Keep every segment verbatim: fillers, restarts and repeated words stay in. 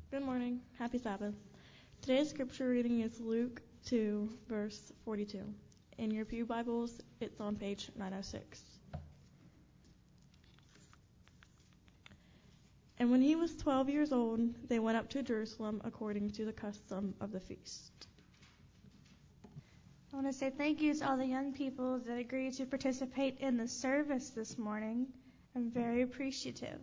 Good morning. Happy Sabbath. Today's scripture reading is Luke two, verse forty-two. In your pew Bibles, it's on page nine oh six. And when he was twelve years old, they went up to Jerusalem according to the custom of the feast. I want to say thank you to all the young people that agreed to participate in the service this morning. I'm very appreciative.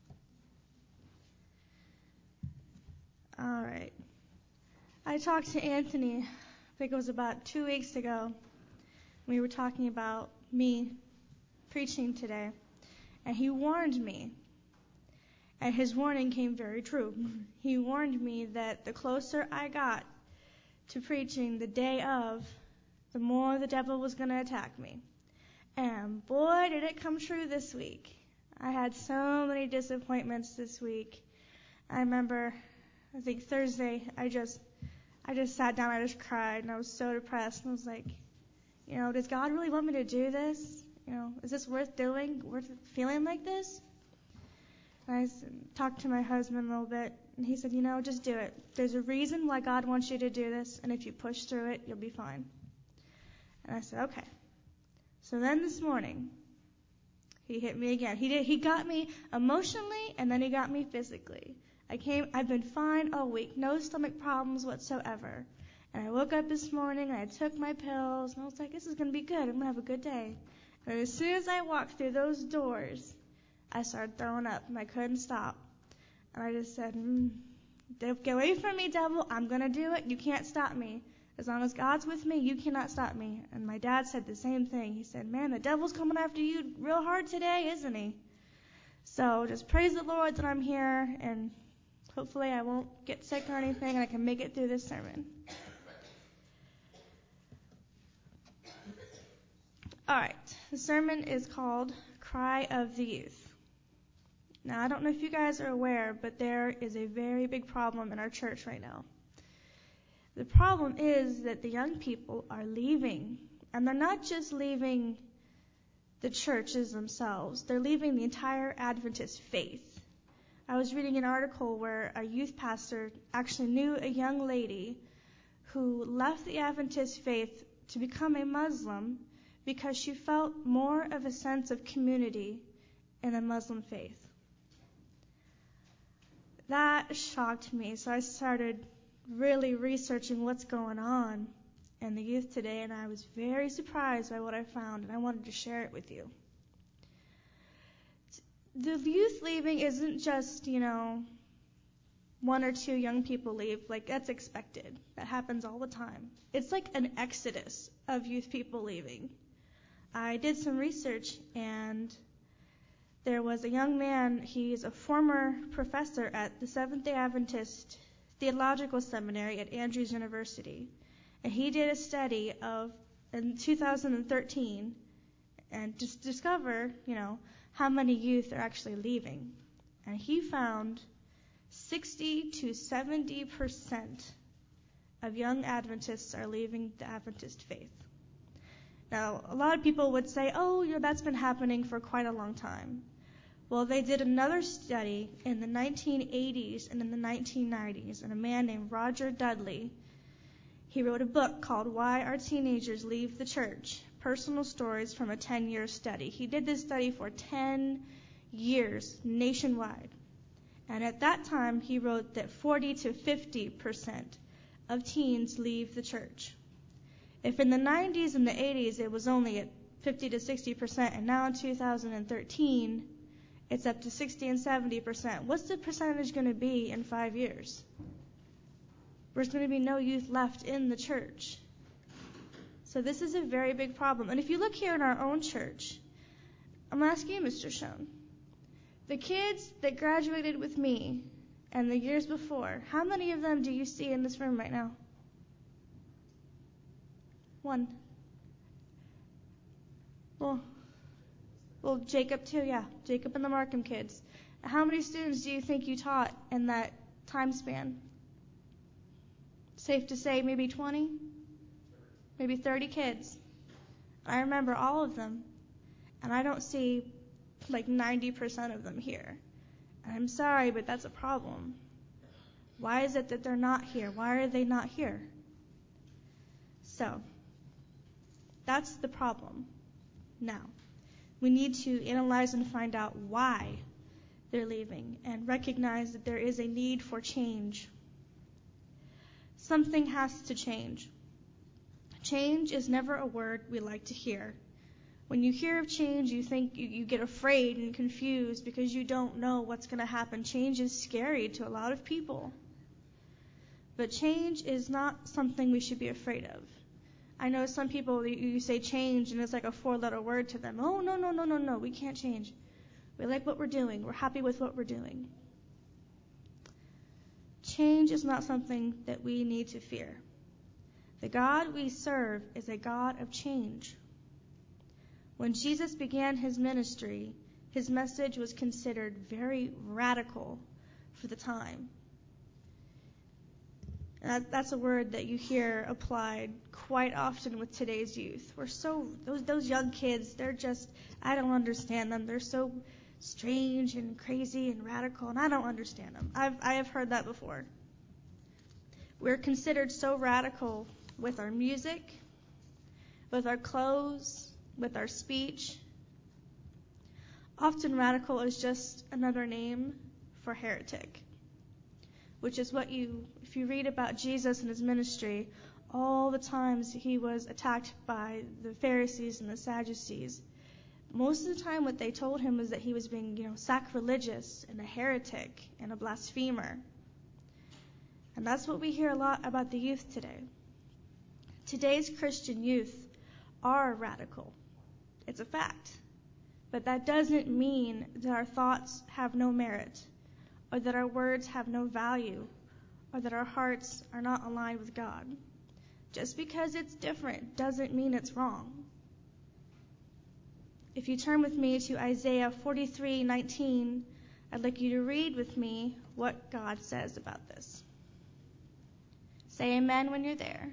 All right. I talked to Anthony, I think it was about two weeks ago. We were talking about me preaching today, and he warned me. And his warning came very true. He warned me that the closer I got to preaching the day of, the more the devil was going to attack me. And boy, did it come true this week. I had so many disappointments this week. I remember, I think Thursday, I just I just sat down, I just cried, and I was so depressed. And I was like, you know, does God really want me to do this? You know, is this worth doing, worth feeling like this? And I talked to my husband a little bit, and he said, you know, just do it. There's a reason why God wants you to do this, and if you push through it, you'll be fine. And I said, okay. So then this morning, he hit me again. He did. He got me emotionally, and then he got me physically. I came. I've been fine all week, no stomach problems whatsoever. And I woke up this morning, and I took my pills, and I was like, this is going to be good. I'm going to have a good day. And as soon as I walked through those doors, I started throwing up, and I couldn't stop. And I just said, mm, get away from me, devil. I'm going to do it. You can't stop me. As long as God's with me, you cannot stop me. And my dad said the same thing. He said, man, the devil's coming after you real hard today, isn't he? So just praise the Lord that I'm here, and hopefully I won't get sick or anything, and I can make it through this sermon. All right. The sermon is called Cry of the Youth. Now, I don't know if you guys are aware, but there is a very big problem in our church right now. The problem is that the young people are leaving, and they're not just leaving the churches themselves. They're leaving the entire Adventist faith. I was reading an article where a youth pastor actually knew a young lady who left the Adventist faith to become a Muslim because she felt more of a sense of community in the Muslim faith. That shocked me, so I started really researching what's going on in the youth today, and I was very surprised by what I found, and I wanted to share it with you. The youth leaving isn't just, you know, one or two young people leave. Like, that's expected. That happens all the time. It's like an exodus of youth people leaving. I did some research, and there was a young man. He's a former professor at the Seventh-day Adventist Theological Seminary at Andrews University. And he did a study of, in two thousand thirteen, and just discover, you know, how many youth are actually leaving. And he found sixty to seventy percent of young Adventists are leaving the Adventist faith. Now, a lot of people would say, oh, you know, that's been happening for quite a long time. Well, they did another study in the nineteen eighties and in the nineteen nineties, and a man named Roger Dudley, he wrote a book called Why Our Teenagers Leave the Church, Personal Stories from a ten-year Study. He did this study for ten years nationwide. And at that time, he wrote that forty to fifty percent of teens leave the church. If in the nineties and the eighties it was only at fifty to sixty percent, and now in two thousand thirteen, it's up to sixty and seventy percent. What's the percentage going to be in five years? There's going to be no youth left in the church. So this is a very big problem. And if you look here in our own church, I'm asking you, Mister Schoen, the kids that graduated with me and the years before, how many of them do you see in this room right now? One. Well, well, Jacob too, yeah. Jacob and the Markham kids. How many students do you think you taught in that time span? Safe to say maybe twenty? Maybe thirty kids. I remember all of them, and I don't see like ninety percent of them here. And I'm sorry, but that's a problem. Why is it that they're not here? Why are they not here? So, that's the problem. Now, we need to analyze and find out why they're leaving and recognize that there is a need for change. Something has to change. Change is never a word we like to hear. When you hear of change, you think you, you get afraid and confused because you don't know what's going to happen. Change is scary to a lot of people. But change is not something we should be afraid of. I know some people, you, you say change and it's like a four-letter word to them. Oh, no, no, no, no, no, we can't change. We like what we're doing. We're happy with what we're doing. Change is not something that we need to fear. The God we serve is a God of change. When Jesus began his ministry, his message was considered very radical for the time. That, that's a word that you hear applied quite often with today's youth. We're so, those, those young kids, they're just, I don't understand them. They're so strange and crazy and radical, and I don't understand them. I've, I have heard that before. We're considered so radical with our music, with our clothes, with our speech. Often radical is just another name for heretic, which is what you, if you read about Jesus and his ministry, all the times he was attacked by the Pharisees and the Sadducees. Most of the time what they told him was that he was being, you know, sacrilegious and a heretic and a blasphemer. And that's what we hear a lot about the youth today. Today's Christian youth are radical. It's a fact. But that doesn't mean that our thoughts have no merit, or that our words have no value, or that our hearts are not aligned with God. Just because it's different doesn't mean it's wrong. If you turn with me to Isaiah forty-three nineteen, I'd like you to read with me what God says about this. Say amen when you're there.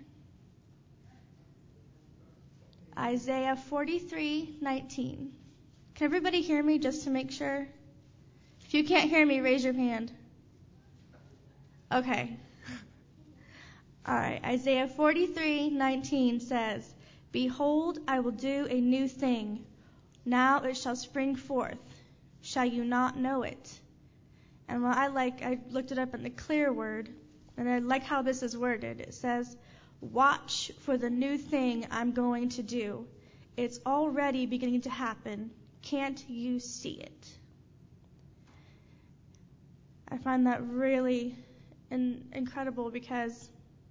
Isaiah forty-three nineteen. Can everybody hear me just to make sure? If you can't hear me, raise your hand. Okay. All right. Isaiah forty-three nineteen says, "Behold, I will do a new thing. Now it shall spring forth. Shall you not know it?" And what I like, I looked it up in the Clear Word, and I like how this is worded. It says, "Watch for the new thing I'm going to do. It's already beginning to happen. Can't you see it?" I find that really in, incredible because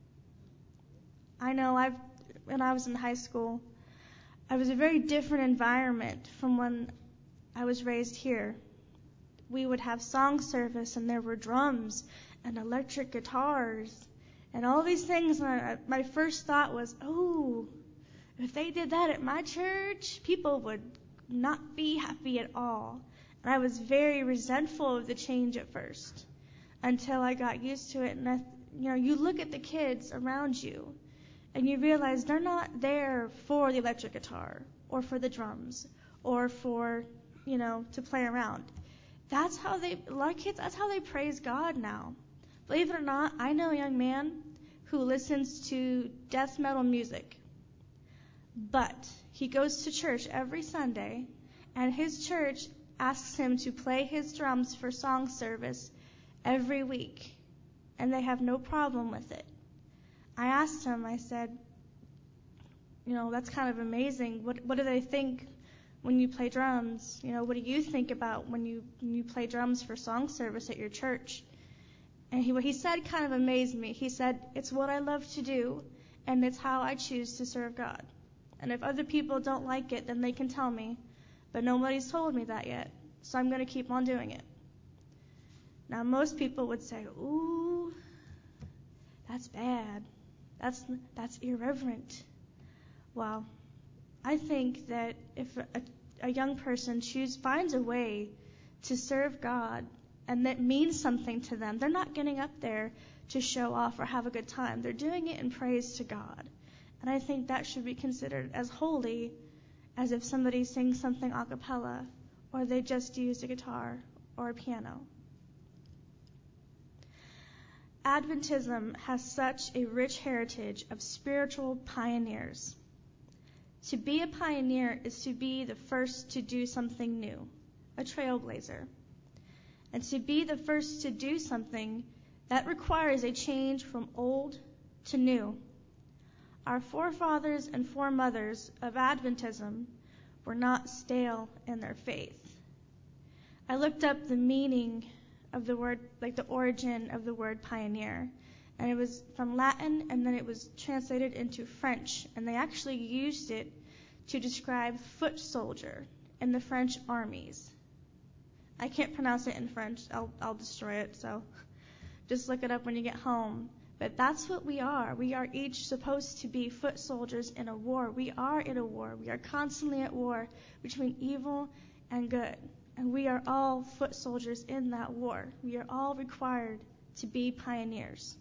I know I've, when I was in high school, I was a very different environment from when I was raised here. We would have song service and there were drums and electric guitars and all these things. And I, my first thought was, oh, if they did that at my church, people would not be happy at all. And I was very resentful of the change at first until I got used to it. And, I, you know, you look at the kids around you and you realize they're not there for the electric guitar or for the drums or for, you know, to play around. That's how they, a lot of kids, that's how they praise God now. Believe it or not, I know a young man who listens to death metal music, but he goes to church every Sunday, and his church asks him to play his drums for song service every week, and they have no problem with it. I asked him, I said, you know, that's kind of amazing. What what do they think when you play drums? You know, what do you think about when you when you play drums for song service at your church? And he what he said kind of amazed me. He said, "It's what I love to do, and it's how I choose to serve God. And if other people don't like it, then they can tell me. But nobody's told me that yet, so I'm going to keep on doing it." Now, most people would say, "Ooh, that's bad. That's that's irreverent." Well, I think that if a, a young person choose finds a way to serve God and that means something to them, they're not getting up there to show off or have a good time. They're doing it in praise to God. And I think that should be considered as holy as if somebody sings something a cappella or they just use a guitar or a piano. Adventism has such a rich heritage of spiritual pioneers. To be a pioneer is to be the first to do something new, a trailblazer. And to be the first to do something, that requires a change from old to new. Our forefathers and foremothers of Adventism were not stale in their faith. I looked up the meaning of the word, like the origin of the word pioneer, and it was from Latin, and then it was translated into French, and they actually used it to describe foot soldier in the French armies. I can't pronounce it in French. I'll, I'll destroy it, so just look it up when you get home. But that's what we are. We are each supposed to be foot soldiers in a war. We are in a war. We are constantly at war between evil and good. And we are all foot soldiers in that war. We are all required to be pioneers.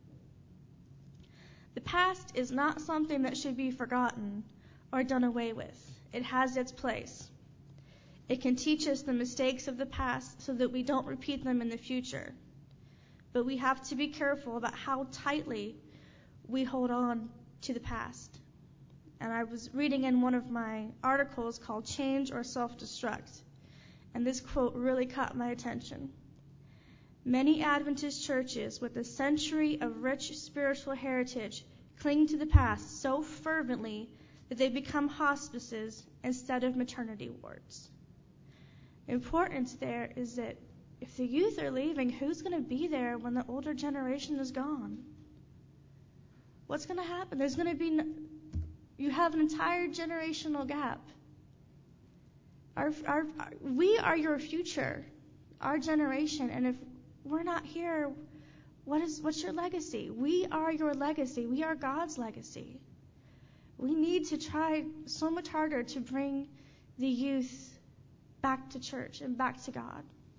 The past is not something that should be forgotten or done away with. It has its place. It can teach us the mistakes of the past so that we don't repeat them in the future. But we have to be careful about how tightly we hold on to the past. And I was reading in one of my articles called Change or Self-Destruct, and this quote really caught my attention. Many Adventist churches with a century of rich spiritual heritage cling to the past so fervently that they become hospices instead of maternity wards. Important there is that if the youth are leaving, who's going to be there when the older generation is gone? What's going to happen? There's going to be, no, you have an entire generational gap. Our, our, our, we are your future, our generation, and if we're not here, what is, what's your legacy? We are your legacy. We are God's legacy. We need to try so much harder to bring the youth back to church and back to God.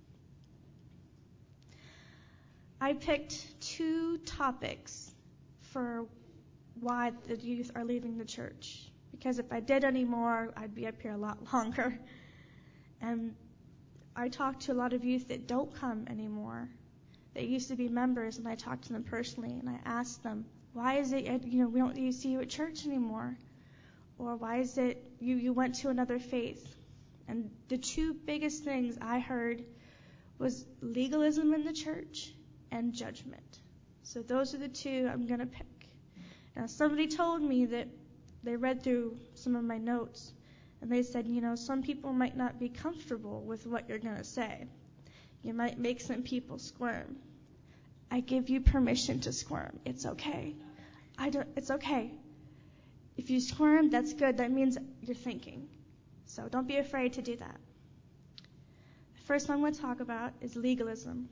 I picked two topics for why the youth are leaving the church, because if I did any more, I'd be up here a lot longer. And I talked to a lot of youth that don't come anymore. They used to be members, and I talked to them personally, and I asked them, why is it, you know, we don't see you at church anymore? Or why is it you, you went to another faith? And the two biggest things I heard was legalism in the church and judgment. So those are the two I'm going to pick. Now, somebody told me that they read through some of my notes, and they said, you know, some people might not be comfortable with what you're going to say. You might make some people squirm. I give you permission to squirm. It's okay. I don't, it's okay. If you squirm, that's good. That means you're thinking. So don't be afraid to do that. The first one I'm going to talk about is legalism.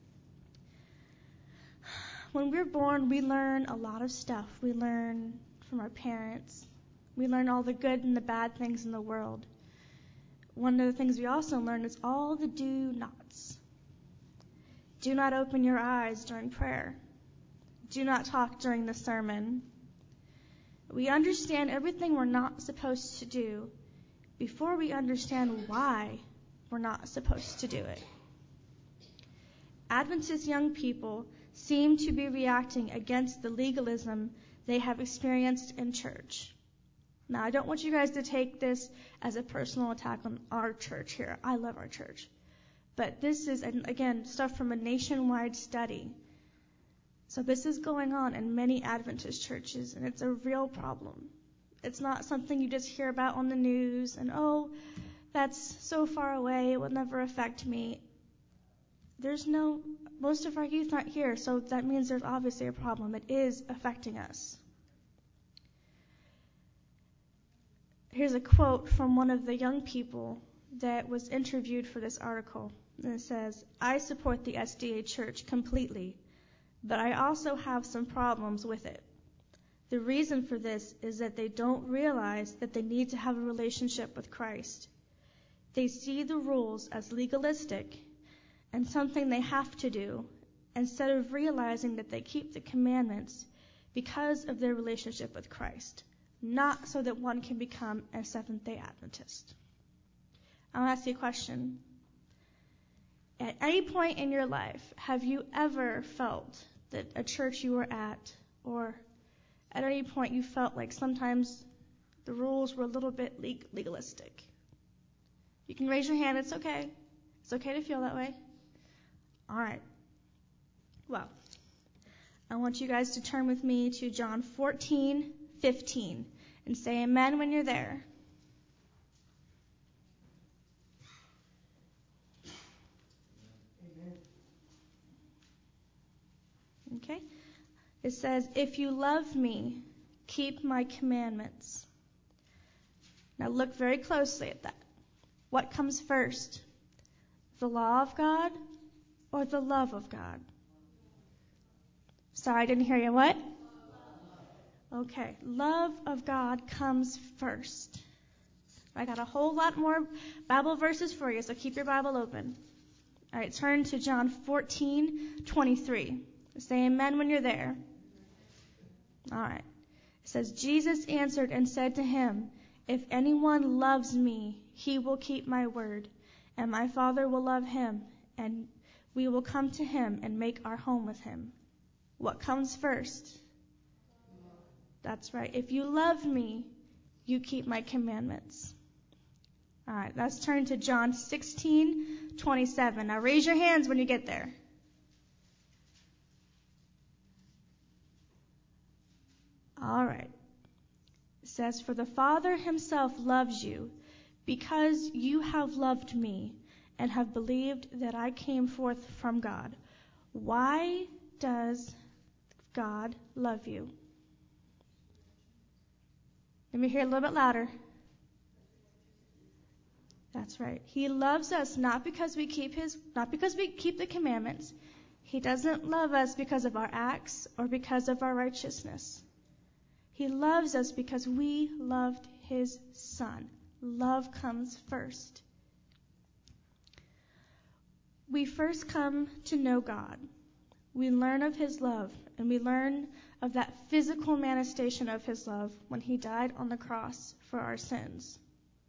When we're born, we learn a lot of stuff. We learn from our parents. We learn all the good and the bad things in the world. One of the things we also learn is all the do-nots. Do not open your eyes during prayer. Do not talk during the sermon. We understand everything we're not supposed to do before we understand why we're not supposed to do it. Adventist young people seem to be reacting against the legalism they have experienced in church. Now, I don't want you guys to take this as a personal attack on our church here. I love our church. But this is, again, stuff from a nationwide study. So this is going on in many Adventist churches, and it's a real problem. It's not something you just hear about on the news and, oh, that's so far away, it will never affect me. There's no, most of our youth aren't here, so that means there's obviously a problem. It is affecting us. Here's a quote from one of the young people that was interviewed for this article. And it says, I support the S D A Church completely, but I also have some problems with it. The reason for this is that they don't realize that they need to have a relationship with Christ. They see the rules as legalistic and something they have to do, instead of realizing that they keep the commandments because of their relationship with Christ, not so that one can become a Seventh-day Adventist. I'll ask you a question. At any point in your life, have you ever felt that a church you were at, or at any point you felt like sometimes the rules were a little bit legalistic. You can raise your hand. It's okay. It's okay to feel that way. All right. Well, I want you guys to turn with me to John fourteen fifteen and say amen when you're there. Amen. Okay. It says, if you love me, keep my commandments. Now look very closely at that. What comes first? The law of God or the love of God? Sorry, I didn't hear you. What? Okay. Love of God comes first. I got a whole lot more Bible verses for you, so keep your Bible open. All right, turn to John fourteen twenty-three. Say amen when you're there. All right. It says, Jesus answered and said to him, if anyone loves me, he will keep my word, and my Father will love him, and we will come to him and make our home with him. What comes first? That's right. If you love me, you keep my commandments. All right, let's turn to John sixteen twenty-seven. Now raise your hands when you get there. All right. It says, for the Father himself loves you, because you have loved me and have believed that I came forth from God. Why does God love you? Let me hear a little bit louder. That's right. He loves us not because we keep his, not because we keep the commandments. He doesn't love us because of our acts or because of our righteousness. He loves us because we loved his Son. Love comes first. We first come to know God. We learn of his love, and we learn of that physical manifestation of his love when he died on the cross for our sins.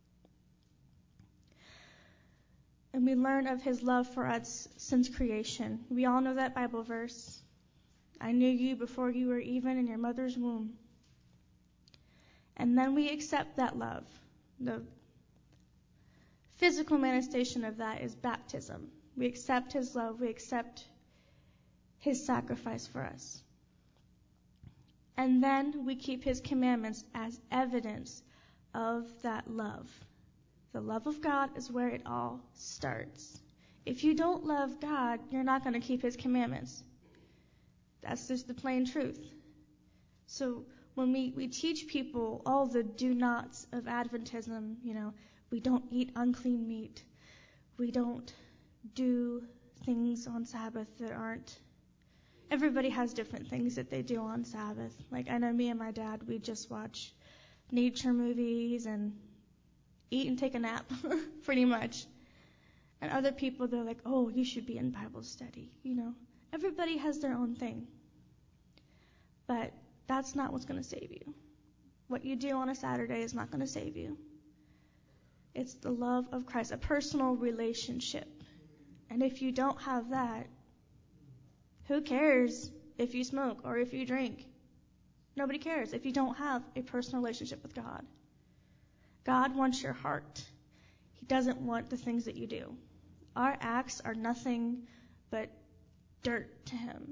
And we learn of his love for us since creation. We all know that Bible verse. I knew you before you were even in your mother's womb. And then we accept that love. The physical manifestation of that is baptism. We accept his love. We accept his sacrifice for us. And then we keep his commandments as evidence of that love. The love of God is where it all starts. If you don't love God, you're not going to keep his commandments. That's just the plain truth. So when we, we teach people all the do-nots of Adventism, you know, we don't eat unclean meat. We don't do things on Sabbath that aren't. Everybody has different things that they do on Sabbath. Like I know me and my dad, we just watch nature movies and eat and take a nap, pretty much. And other people, they're like, oh, you should be in Bible study. You know, everybody has their own thing. But that's not what's going to save you. What you do on a Saturday is not going to save you. It's the love of Christ, a personal relationship. And if you don't have that, who cares if you smoke or if you drink? Nobody cares if you don't have a personal relationship with God. God wants your heart. He doesn't want the things that you do. Our acts are nothing but dirt to him.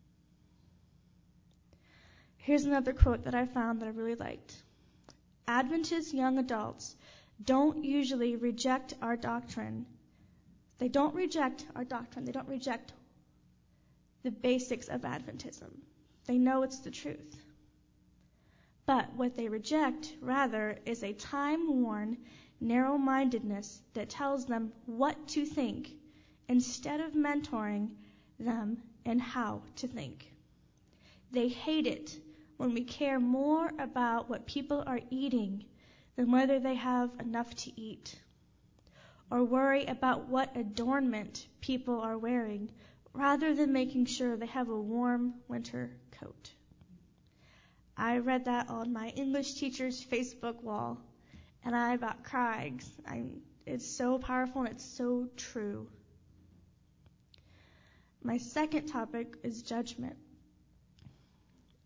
Here's another quote that I found that I really liked. Adventist young adults don't usually reject our doctrine. They don't reject our doctrine. They don't reject the basics of Adventism. They know it's the truth. But what they reject, rather, is a time-worn narrow-mindedness that tells them what to think instead of mentoring them in how to think. They hate it when we care more about what people are eating than whether they have enough to eat, or worry about what adornment people are wearing rather than making sure they have a warm winter coat. I read that on my English teacher's Facebook wall, and I about cried. I, it's so powerful and it's so true. My second topic is judgment.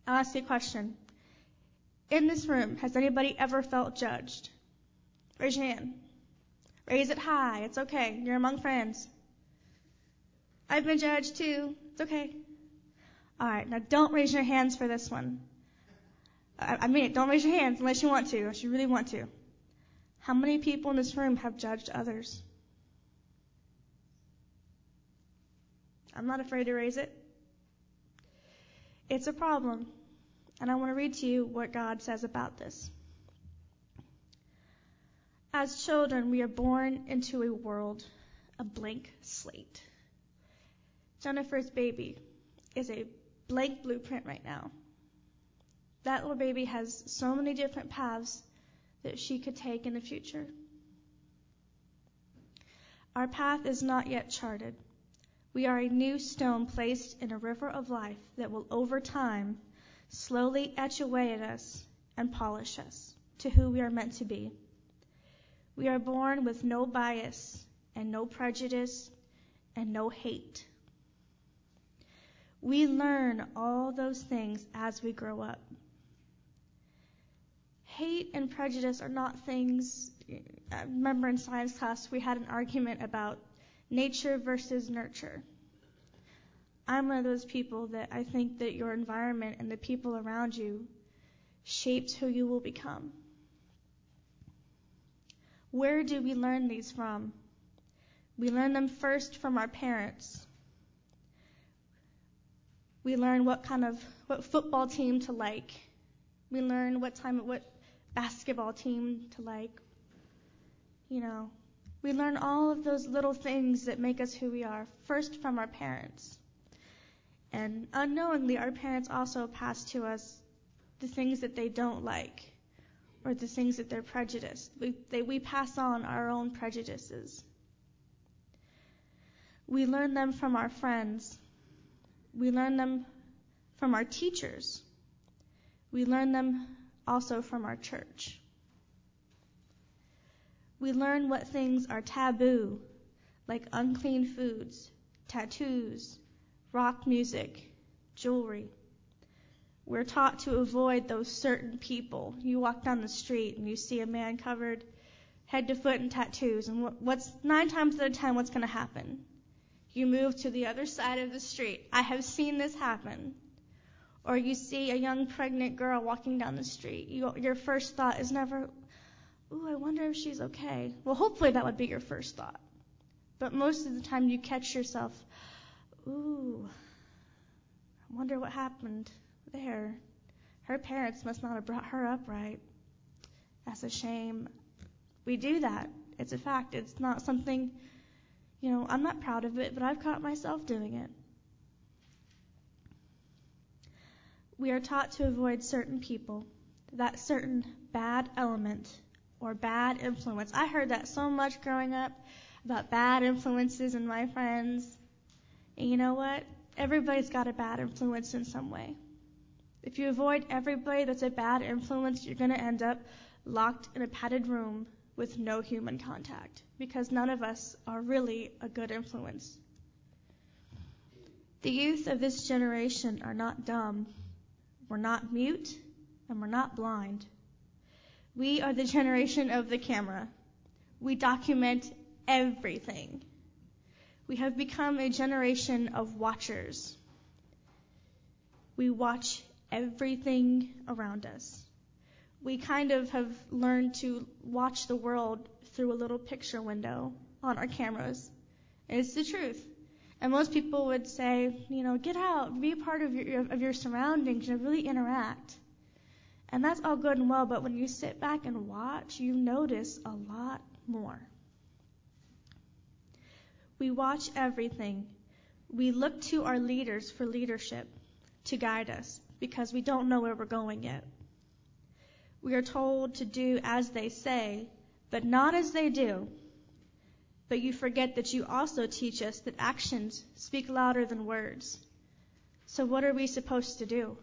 I'll ask you a question. In this room, has anybody ever felt judged? Raise your hand. Raise it high. It's okay. You're among friends. I've been judged too. It's okay. All right. Now don't raise your hands for this one. I, I mean it. Don't raise your hands unless you want to, unless you really want to. How many people in this room have judged others? I'm not afraid to raise it. It's a problem. And I want to read to you what God says about this. As children, we are born into a world, a blank slate. Jennifer's baby is a blank blueprint right now. That little baby has so many different paths that she could take in the future. Our path is not yet charted. We are a new stone placed in a river of life that will, over time, slowly etch away at us and polish us to who we are meant to be. We are born with no bias and no prejudice and no hate. We learn all those things as we grow up. Hate and prejudice are not things. I remember in science class we had an argument about nature versus nurture. I'm one of those people that I think that your environment and the people around you shapes who you will become. Where do we learn these from? We learn them first from our parents. We learn what kind of what football team to like. We learn what time what basketball team to like. You know, we learn all of those little things that make us who we are first from our parents. And unknowingly, our parents also pass to us the things that they don't like or the things that they're prejudiced. We, they, we pass on our own prejudices. We learn them from our friends. We learn them from our teachers. We learn them also from our church. We learn what things are taboo, like unclean foods, tattoos, rock music, jewelry. We're taught to avoid those certain people. You walk down the street and you see a man covered head to foot in tattoos, and what's nine times out of ten, what's going to happen? You move to the other side of the street. I have seen this happen. Or you see a young pregnant girl walking down the street. You, your first thought is never, ooh, I wonder if she's okay. Well, hopefully that would be your first thought. But most of the time you catch yourself, ooh, I wonder what happened there. Her parents must not have brought her up right. That's a shame. We do that. It's a fact. It's not something, you know, I'm not proud of it, but I've caught myself doing it. We are taught to avoid certain people, that certain bad element or bad influence. I heard that so much growing up about bad influences in my friends. And you know what? Everybody's got a bad influence in some way. If you avoid everybody that's a bad influence, you're going to end up locked in a padded room with no human contact, because none of us are really a good influence. The youth of this generation are not dumb. We're not mute, and we're not blind. We are the generation of the camera. We document everything. We have become a generation of watchers. We watch everything around us. We kind of have learned to watch the world through a little picture window on our cameras. And it's the truth. And most people would say, you know, get out, be a part of your of your surroundings, and really interact. And that's all good and well, but when you sit back and watch, you notice a lot more. We watch everything. We look to our leaders for leadership to guide us because we don't know where we're going yet. We are told to do as they say, but not as they do. But you forget that you also teach us that actions speak louder than words. So what are we supposed to do?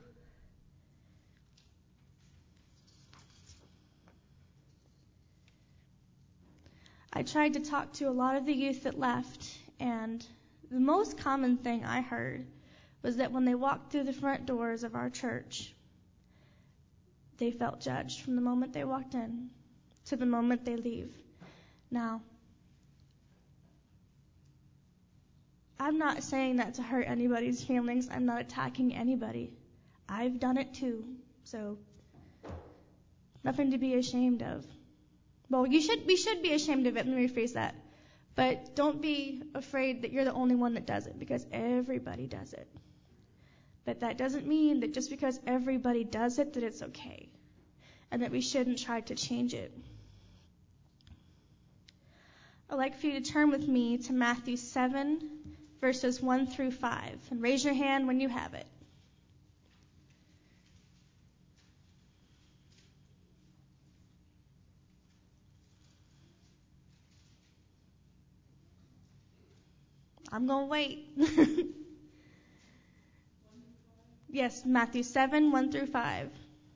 I tried to talk to a lot of the youth that left, and the most common thing I heard was that when they walked through the front doors of our church, they felt judged from the moment they walked in to the moment they leave. Now, I'm not saying that to hurt anybody's feelings. I'm not attacking anybody. I've done it too, so nothing to be ashamed of. Well, you should, we should be ashamed of it. Let me rephrase that. But don't be afraid that you're the only one that does it, because everybody does it. But that doesn't mean that just because everybody does it, that it's okay, and that we shouldn't try to change it. I'd like for you to turn with me to Matthew seven, verses one through five, and raise your hand when you have it. I'm going to wait. Yes, Matthew seven, one through five.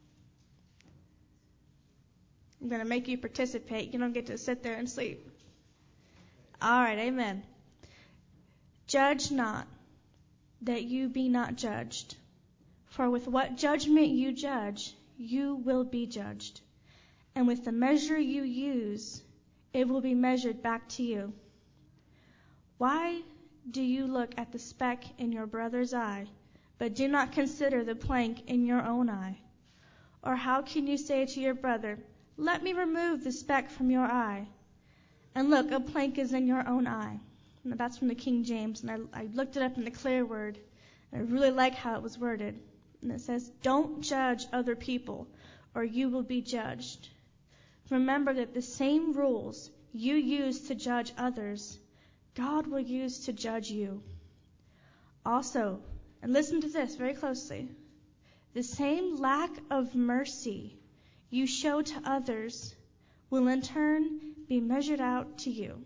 I'm going to make you participate. You don't get to sit there and sleep. All right, amen. Judge not, that you be not judged. For with what judgment you judge, you will be judged. And with the measure you use, it will be measured back to you. Why do you look at the speck in your brother's eye, but do not consider the plank in your own eye? Or how can you say to your brother, let me remove the speck from your eye, and look, a plank is in your own eye? Now, that's from the King James, and I, I looked it up in the Clear Word, and I really like how it was worded. And it says, don't judge other people, or you will be judged. Remember that the same rules you use to judge others, God will use to judge you. Also, and listen to this very closely, the same lack of mercy you show to others will in turn be measured out to you.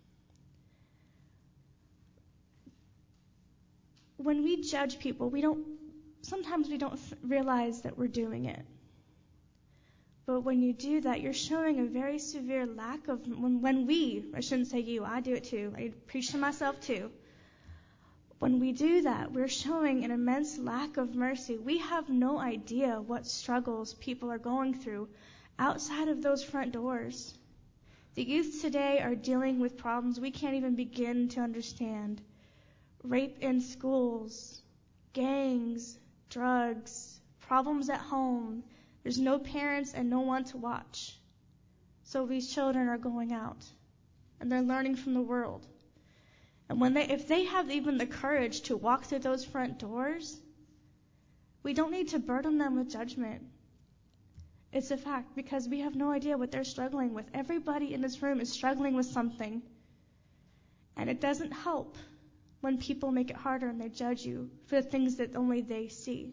When we judge people, we don't, sometimes we don't realize that we're doing it. But when you do that, you're showing a very severe lack of, when, when we, I shouldn't say you, I do it too. I preach to myself too. When we do that, we're showing an immense lack of mercy. We have no idea what struggles people are going through outside of those front doors. The youth today are dealing with problems we can't even begin to understand. Rape in schools, gangs, drugs, problems at home. There's no parents and no one to watch. So these children are going out, and they're learning from the world. And when they, if they have even the courage to walk through those front doors, we don't need to burden them with judgment. It's a fact, because we have no idea what they're struggling with. Everybody in this room is struggling with something. And it doesn't help when people make it harder and they judge you for the things that only they see.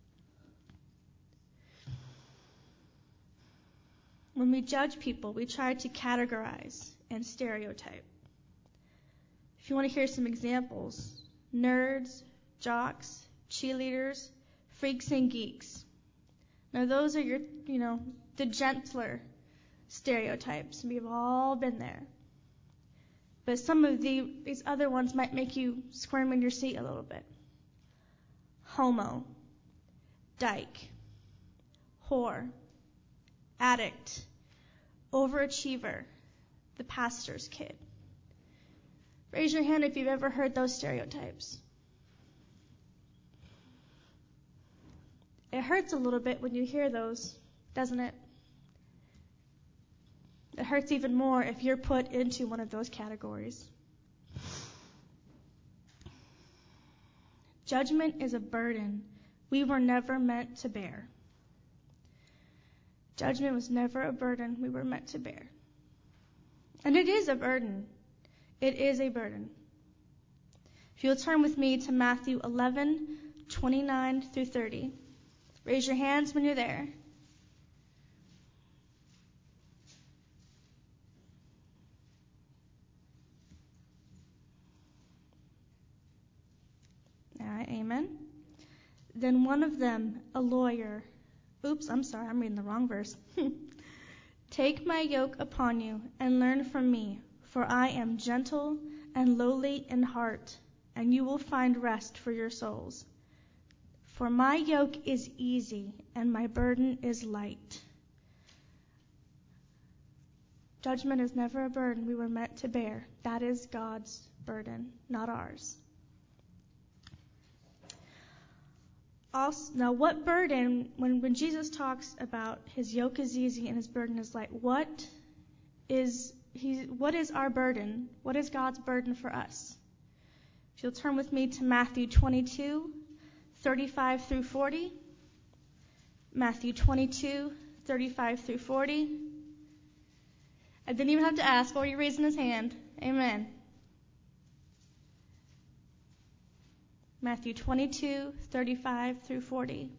When we judge people, we try to categorize and stereotype. If you want to hear some examples, nerds, jocks, cheerleaders, freaks and geeks. Now those are your, you know, the gentler stereotypes. We've all been there. But some of the, these other ones might make you squirm in your seat a little bit. Homo, dyke, whore, addict, overachiever, the pastor's kid. Raise your hand if you've ever heard those stereotypes. It hurts a little bit when you hear those, doesn't it? It hurts even more if you're put into one of those categories. Judgment is a burden we were never meant to bear. Judgment was never a burden we were meant to bear. And it is a burden. It is a burden. If you'll turn with me to Matthew eleven, twenty-nine through thirty. Raise your hands when you're there. All right, amen. Then one of them, a lawyer, oops, I'm sorry, I'm reading the wrong verse. Take my yoke upon you and learn from me, for I am gentle and lowly in heart, and you will find rest for your souls. For my yoke is easy and my burden is light. Judgment is never a burden we were meant to bear. That is God's burden, not ours. Also, now, what burden, when, when Jesus talks about his yoke is easy and his burden is light, what is he, what is our burden? What is God's burden for us? If you'll turn with me to Matthew twenty-two, thirty-five through forty. Matthew twenty-two, thirty-five through forty. I didn't even have to ask. Already raising his hand. Amen. Matthew twenty-two, thirty-five through forty.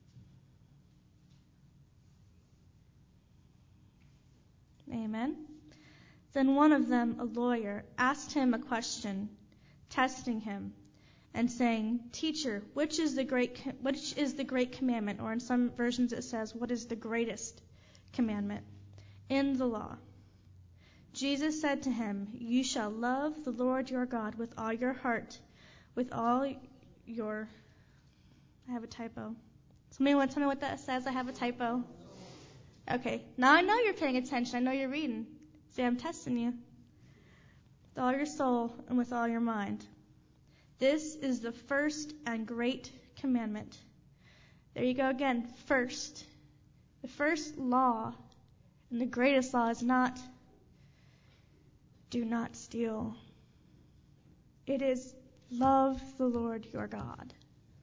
Amen. Then one of them, a lawyer, asked him a question, testing him, and saying, "Teacher, which is the great which is the great commandment?" Or in some versions it says, "What is the greatest commandment in the law?" Jesus said to him, "You shall love the Lord your God with all your heart, with all your..." I have a typo. Somebody want to tell me what that says? I have a typo. Okay, now I know you're paying attention. I know you're reading. See, I'm testing you. With all your soul and with all your mind. This is the first and great commandment. There you go again. First. The first law and the greatest law is not, do not steal. It is, love the Lord your God.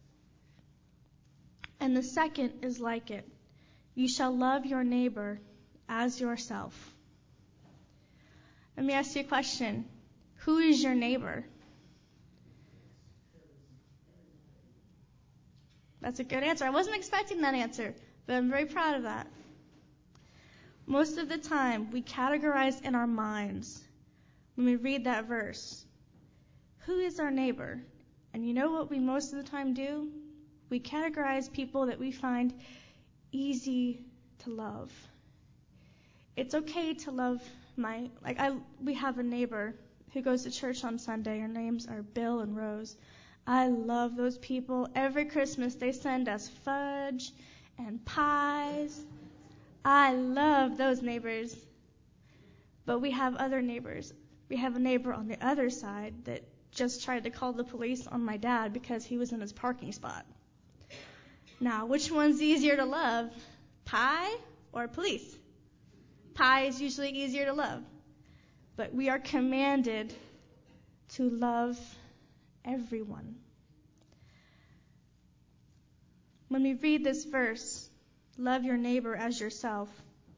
And the second is like it. You shall love your neighbor as yourself. Let me ask you a question. Who is your neighbor? That's a good answer. I wasn't expecting that answer, but I'm very proud of that. Most of the time, we categorize in our minds when we read that verse. Who is our neighbor? And you know what we most of the time do? We categorize people that we find easy to love. It's okay to love my, like I, we have a neighbor who goes to church on Sunday. Her names are Bill and Rose. I love those people. Every Christmas they send us fudge and pies. I love those neighbors. But we have other neighbors. We have a neighbor on the other side that just tried to call the police on my dad because he was in his parking spot. Now, which one's easier to love, pie or police? Pie is usually easier to love. But we are commanded to love everyone. When we read this verse, love your neighbor as yourself,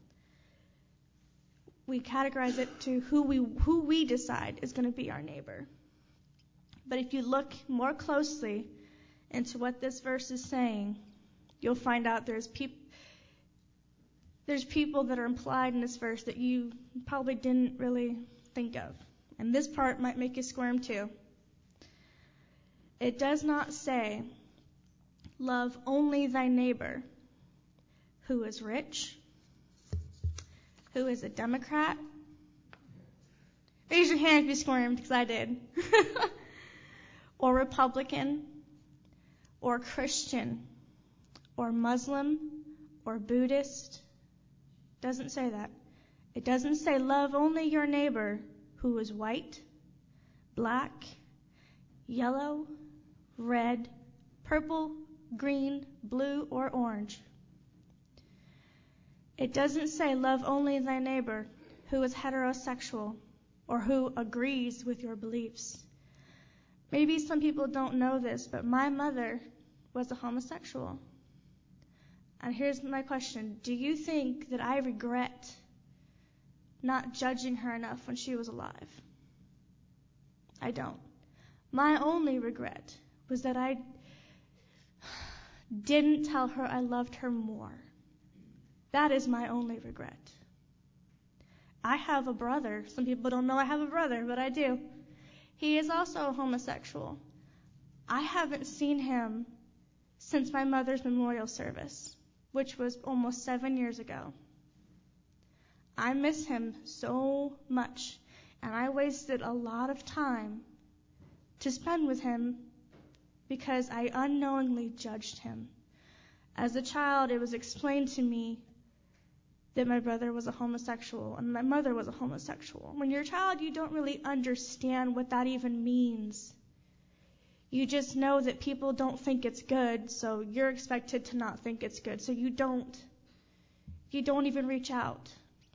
we categorize it to who we who we decide is going to be our neighbor. But if you look more closely into what this verse is saying, you'll find out there's people there's people that are implied in this verse that you probably didn't really think of. And this part might make you squirm too. It does not say, love only thy neighbor who is rich, who is a Democrat. Raise your hand if you squirmed, because I did. Or Republican, or Christian, or Muslim, or Buddhist. Doesn't say that. It doesn't say love only your neighbor who is white, black, yellow, red, purple, green, blue, or orange. It doesn't say love only thy neighbor who is heterosexual or who agrees with your beliefs. Maybe some people don't know this, but my mother was a homosexual. And here's my question. Do you think that I regret not judging her enough when she was alive? I don't. My only regret was that I didn't tell her I loved her more. That is my only regret. I have a brother. Some people don't know I have a brother, but I do. He is also a homosexual. I haven't seen him since my mother's memorial service, which was almost seven years ago. I miss him so much, and I wasted a lot of time to spend with him because I unknowingly judged him. As a child, it was explained to me that my brother was a homosexual and my mother was a homosexual. When you're a child, you don't really understand what that even means. You just know that people don't think it's good, so you're expected to not think it's good. So you don't, you don't even reach out.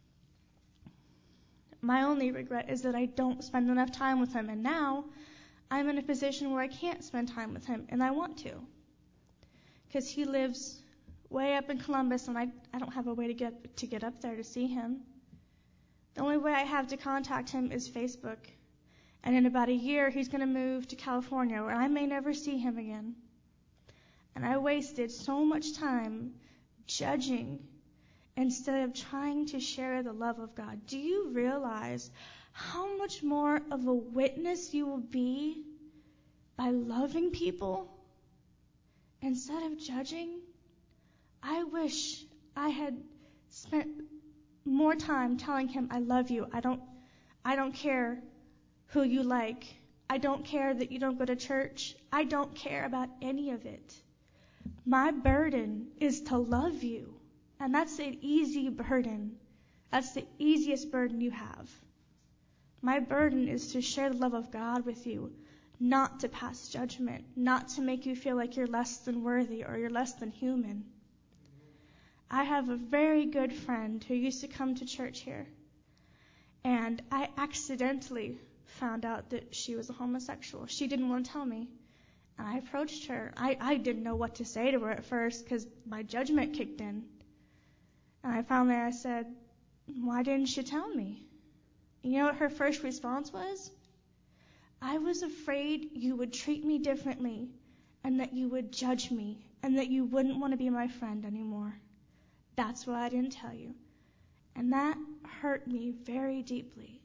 My only regret is that I don't spend enough time with him, and now I'm in a position where I can't spend time with him, and I want to. Because he lives way up in Columbus, and I, I don't have a way to get to get up there to see him. The only way I have to contact him is Facebook. And in about a year, he's going to move to California, where I may never see him again. And I wasted so much time judging instead of trying to share the love of God. Do you realize how much more of a witness you will be by loving people instead of judging? I wish I had spent more time telling him, I love you. I don't, I don't care who you like. I don't care that you don't go to church. I don't care about any of it. My burden is to love you. And that's an easy burden. That's the easiest burden you have. My burden is to share the love of God with you, not to pass judgment, not to make you feel like you're less than worthy or you're less than human. I have a very good friend who used to come to church here, and I accidentally found out that she was a homosexual. She didn't want to tell me, and I approached her. I, I didn't know what to say to her at first because my judgment kicked in. And I finally I said, why didn't you tell me? You know what her first response was? I was afraid you would treat me differently and that you would judge me and that you wouldn't want to be my friend anymore. That's why I didn't tell you. And that hurt me very deeply.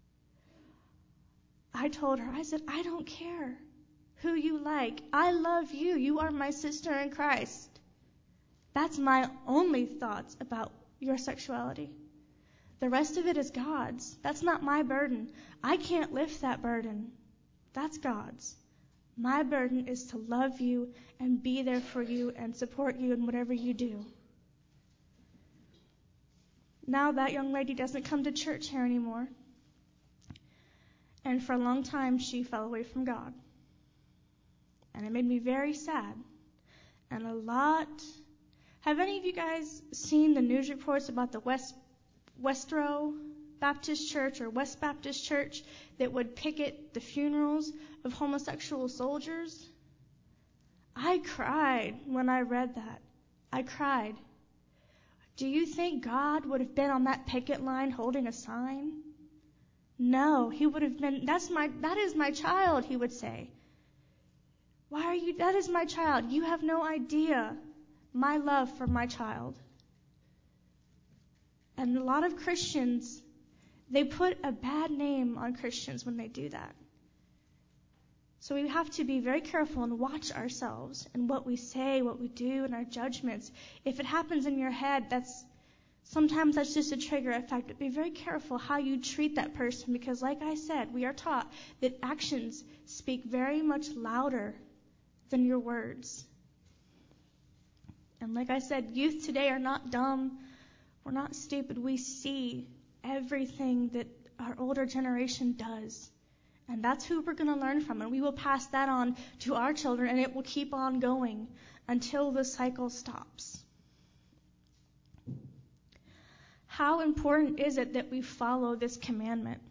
I told her, I said, I don't care who you like. I love you. You are my sister in Christ. That's my only thoughts about your sexuality. The rest of it is God's. That's not my burden. I can't lift that burden. That's God's. My burden is to love you and be there for you and support you in whatever you do. Now that young lady doesn't come to church here anymore. And for a long time, she fell away from God. And it made me very sad. And a lot... Have any of you guys seen the news reports about the West Westrow Baptist Church or West Baptist Church that would picket the funerals of homosexual soldiers? I cried when I read that. I cried. Do you think God would have been on that picket line holding a sign? No, he would have been, that's my, that is my child, he would say. Why are you, that is my child. You have no idea my love for my child. And a lot of Christians, they put a bad name on Christians when they do that. So we have to be very careful and watch ourselves and what we say, what we do, and our judgments. If it happens in your head, that's sometimes that's just a trigger effect. But be very careful how you treat that person, because like I said, we are taught that actions speak very much louder than your words. And like I said, youth today are not dumb. We're not stupid. We see everything that our older generation does. And that's who we're going to learn from. And we will pass that on to our children, and it will keep on going until the cycle stops. How important is it that we follow this commandment?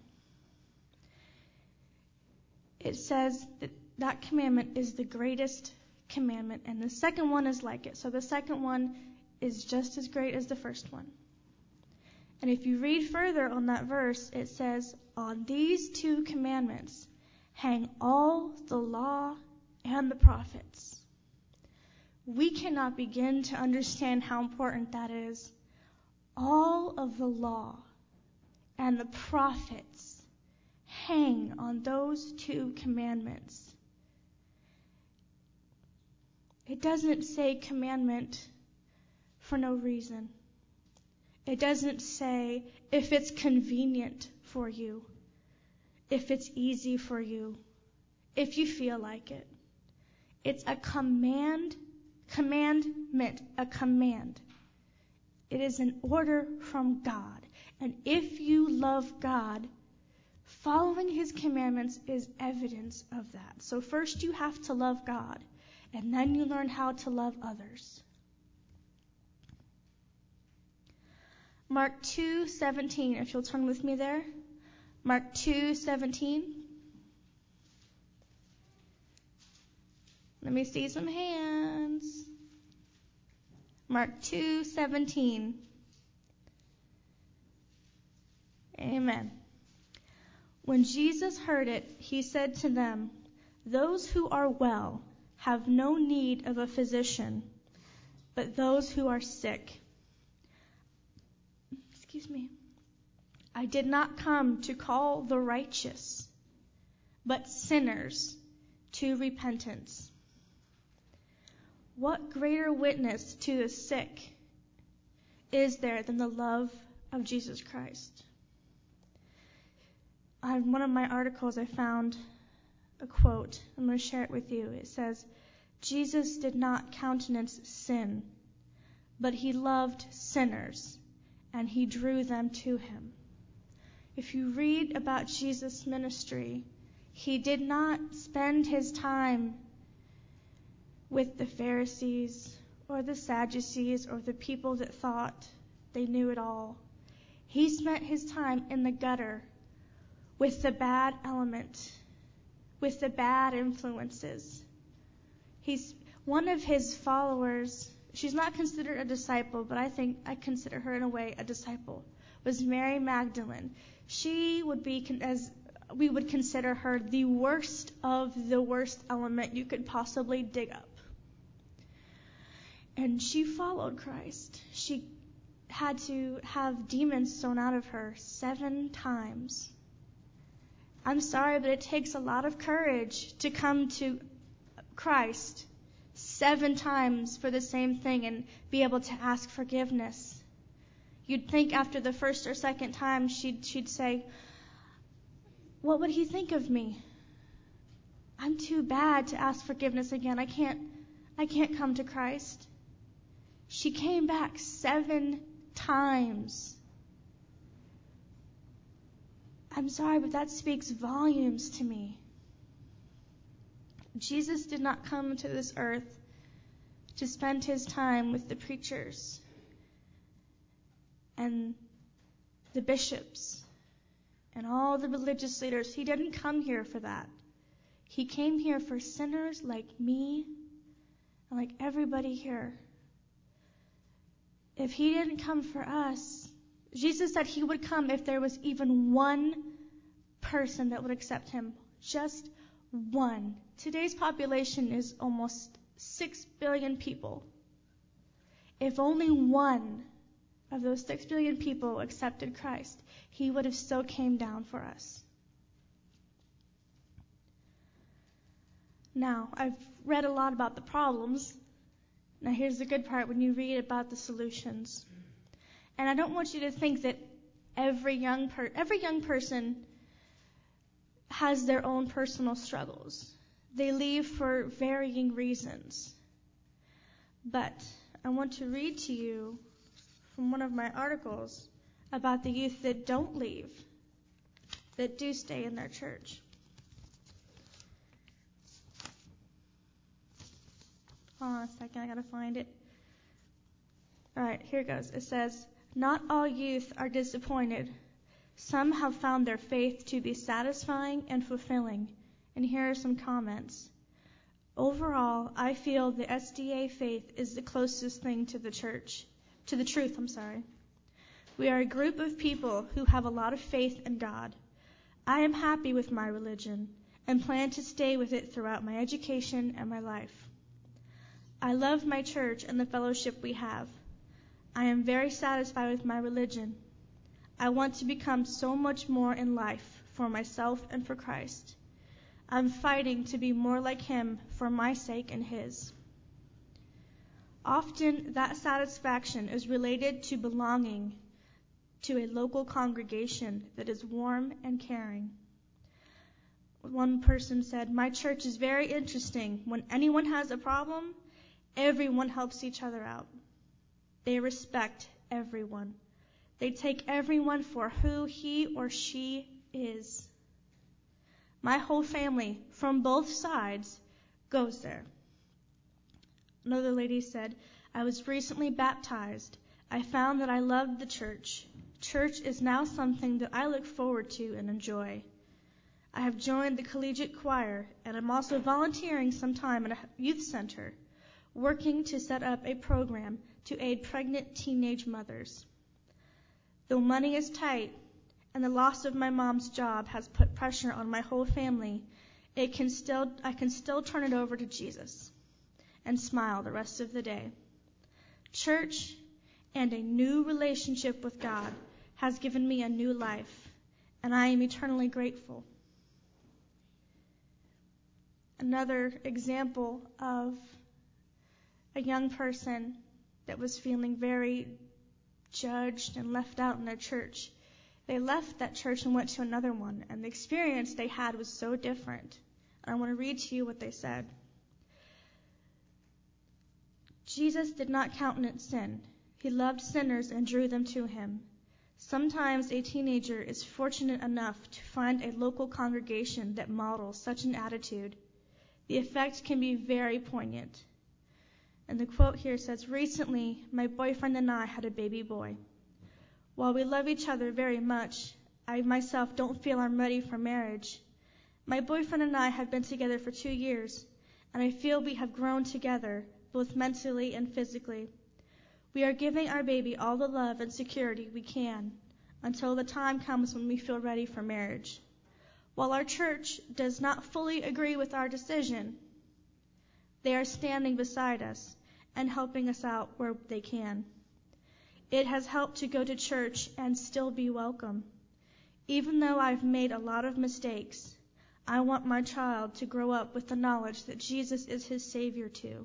It says that that commandment is the greatest commandment, and the second one is like it. So the second one is just as great as the first one. And if you read further on that verse, it says, on these two commandments hang all the law and the prophets. We cannot begin to understand how important that is. All of the law and the prophets hang on those two commandments. It doesn't say commandment for no reason. It doesn't say if it's convenient for you, if it's easy for you, if you feel like it. It's a command, commandment, a command. It is an order from God. And if you love God, following his commandments is evidence of that. So first you have to love God, and then you learn how to love others. Mark two seventeen, if you'll turn with me there. Mark two seventeen. Let me see some hands. Mark two seventeen. Amen. When Jesus heard it, he said to them, "Those who are well have no need of a physician, but those who are sick." Excuse me. "I did not come to call the righteous, but sinners to repentance." What greater witness to the sick is there than the love of Jesus Christ? On one of my articles, I found a quote. I'm going to share it with you. It says, "Jesus did not countenance sin, but he loved sinners, and he drew them to him." If you read about Jesus' ministry, he did not spend his time with the Pharisees or the Sadducees or the people that thought they knew it all. He spent his time in the gutter with the bad element, with the bad influences. He's one of his followers. She's not considered a disciple, but I think I consider her in a way a disciple, was Mary Magdalene. She would be, as we would consider her, the worst of the worst element you could possibly dig up. And she followed Christ. She had to have demons thrown out of her seven times. I'm sorry, but it takes a lot of courage to come to Christ seven times for the same thing and be able to ask forgiveness. You'd think after the first or second time she'd, she'd say, "What would he think of me? I'm too bad to ask forgiveness again. I can't, I can't come to Christ." She came back seven times. I'm sorry, but that speaks volumes to me. Jesus did not come to this earth to spend his time with the preachers and the bishops and all the religious leaders. He didn't come here for that. He came here for sinners like me and like everybody here. If he didn't come for us, Jesus said he would come if there was even one person that would accept him. Just one. Today's population is almost six billion people. If only one of those six billion people accepted Christ, he would have still came down for us. Now, I've read a lot about the problems. Now, here's the good part when you read about the solutions. And I don't want you to think that every young per- every young person has their own personal struggles. They leave for varying reasons. But I want to read to you from one of my articles about the youth that don't leave, that do stay in their church. Hold on a second, I gotta find it. All right, here it goes. It says, "Not all youth are disappointed. Some have found their faith to be satisfying and fulfilling." And here are some comments. "Overall, I feel the S D A faith is the closest thing to the church, to the truth, I'm sorry. We are a group of people who have a lot of faith in God. I am happy with my religion and plan to stay with it throughout my education and my life. I love my church and the fellowship we have. I am very satisfied with my religion. I want to become so much more in life for myself and for Christ. I'm fighting to be more like him for my sake and his. Often that satisfaction is related to belonging to a local congregation that is warm and caring. One person said, "My church is very interesting. When anyone has a problem, everyone helps each other out. They respect everyone. They take everyone for who he or she is. My whole family, from both sides, goes there." Another lady said, "I was recently baptized. I found that I loved the church. Church is now something that I look forward to and enjoy. I have joined the collegiate choir, and I'm also volunteering some time at a youth center, working to set up a program to aid pregnant teenage mothers. Though money is tight and the loss of my mom's job has put pressure on my whole family, it can still I can still turn it over to Jesus and smile the rest of the day. Church and a new relationship with God has given me a new life, and I am eternally grateful." Another example of a young person that was feeling very judged and left out in their church. They left that church and went to another one, and the experience they had was so different. And I want to read to you what they said. "Jesus did not countenance sin. He loved sinners and drew them to him. Sometimes a teenager is fortunate enough to find a local congregation that models such an attitude. The effect can be very poignant." And the quote here says, "Recently, my boyfriend and I had a baby boy. While we love each other very much, I myself don't feel I'm ready for marriage. My boyfriend and I have been together for two years, and I feel we have grown together, both mentally and physically. We are giving our baby all the love and security we can until the time comes when we feel ready for marriage. While our church does not fully agree with our decision, they are standing beside us and helping us out where they can. It has helped to go to church and still be welcome. Even though I've made a lot of mistakes, I want my child to grow up with the knowledge that Jesus is his Savior too."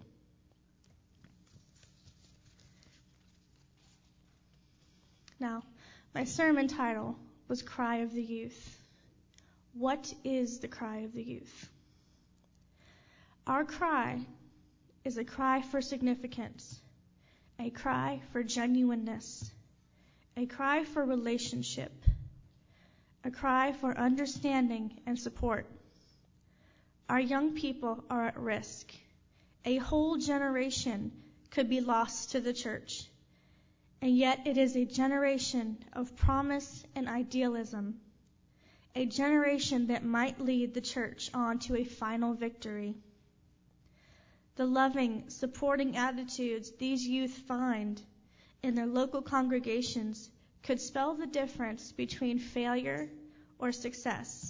Now, my sermon title was Cry of the Youth. What is the cry of the youth? Our cry is a cry for significance, a cry for genuineness, a cry for relationship, a cry for understanding and support. Our young people are at risk. A whole generation could be lost to the church, and yet it is a generation of promise and idealism, a generation that might lead the church on to a final victory. The loving, supporting attitudes these youth find in their local congregations could spell the difference between failure or success.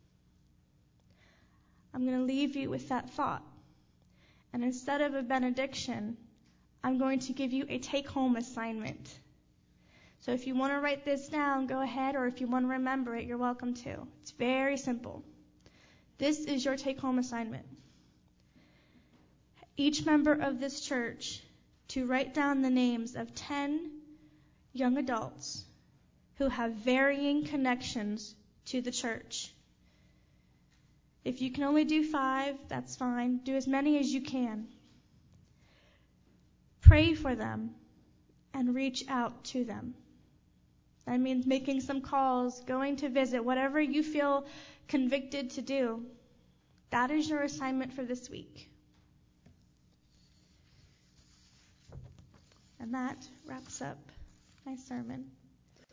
I'm going to leave you with that thought. And instead of a benediction, I'm going to give you a take-home assignment. So if you want to write this down, go ahead, or if you want to remember it, you're welcome to. It's very simple. This is your take-home assignment. Each member of this church to write down the names of ten young adults who have varying connections to the church. If you can only do five, that's fine. Do as many as you can. Pray for them and reach out to them. That means making some calls, going to visit, whatever you feel convicted to do. That is your assignment for this week. And that wraps up my sermon.